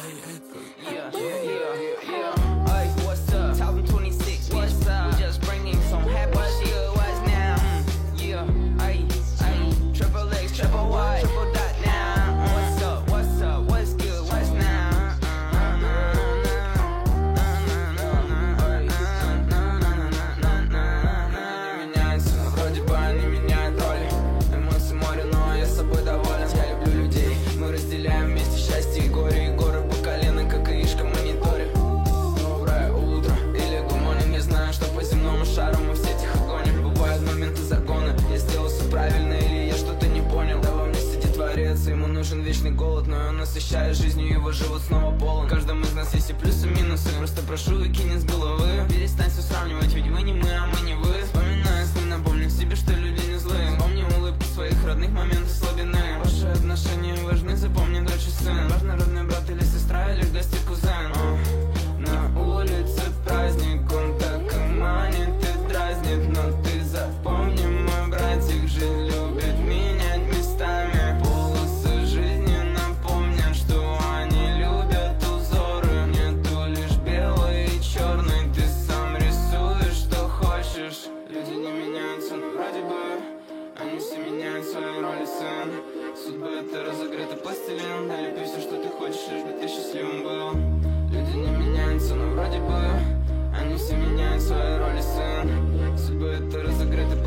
Yeah, Hey, what's up? Tell them 26, what's up? We just bringing some happy shit. What's now? Yeah, ay, triple X, triple Y, triple dot now. What's up? What's up? What's good? What's now? Не меняется, но вроде бы они меняют роли. Эмоции море, но я собой доволен. Я люблю людей, мы разделяем вместе счастье и горе. И горы по колено, как яичко в мониторе. Доброе утро или гумонин, не знаю, что по земному шару мы все тихо гоним. Бывают моменты загона, я сделал все правильно или я что-то не понял. Да во мне сидит творец, ему нужен вечный голод, но он насыщает жизнью, его живот снова полон. В каждом из нас есть и плюсы, и минусы. Просто прошу, выкинь из головы. Перестань все сравнивать, ведь вы не мы, а мы не вы. Вспоминая сны, напомню себе, что люди не злые. Вспомни улыбки своих родных, моменты слабины. Ваши отношения важны, запомни, дочь и сын. Важно родной брат или сестра, или в гости кузен. На улице праздник, он так и манит и дразнит. Но ты запомни, мой братик, жизнь любит менять местами. Полосы жизни напомнят, что они любят узоры. Нету лишь белый и черный, ты сам рисуешь, что хочешь. Люди не меняются, но вроде бы они все меняют свои роли, сын. Судьба — это разогретый пластилин. Налепи все, что ты хочешь, лишь бы ты счастливым был. Люди не меняются, но вроде бы они все меняют свои роли, сын. Судьба — это разогретый